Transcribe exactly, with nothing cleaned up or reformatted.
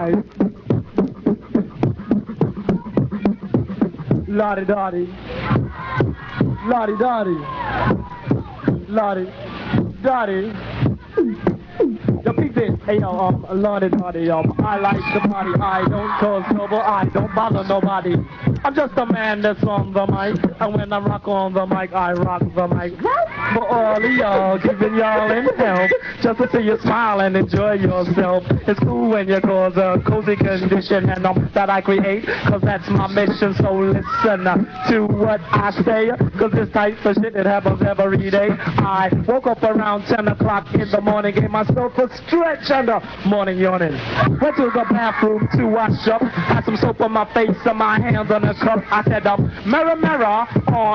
eyes. Lottie Dottie. Lottie Dottie. Lottie Dottie. Yo, peep this. Hey, yo, um, Lottie Dottie, um, I like the body. I don't cause trouble. I don't bother nobody. I'm just a man that's on the mic. And when I rock on the mic, I rock the mic. For all of y'all, giving y'all in help. Just to see you smile and enjoy yourself. It's cool when you cause a cozy condition and um, that I create. Cause that's my mission. So listen uh, to what I say. Cause this type of shit, it happens every day. I woke up around ten o'clock in the morning. Gave myself a stretch and a morning yawning. Went to the bathroom to wash up. Had some soap on my face and my hands on the cup. I said, um, mirror, mirror on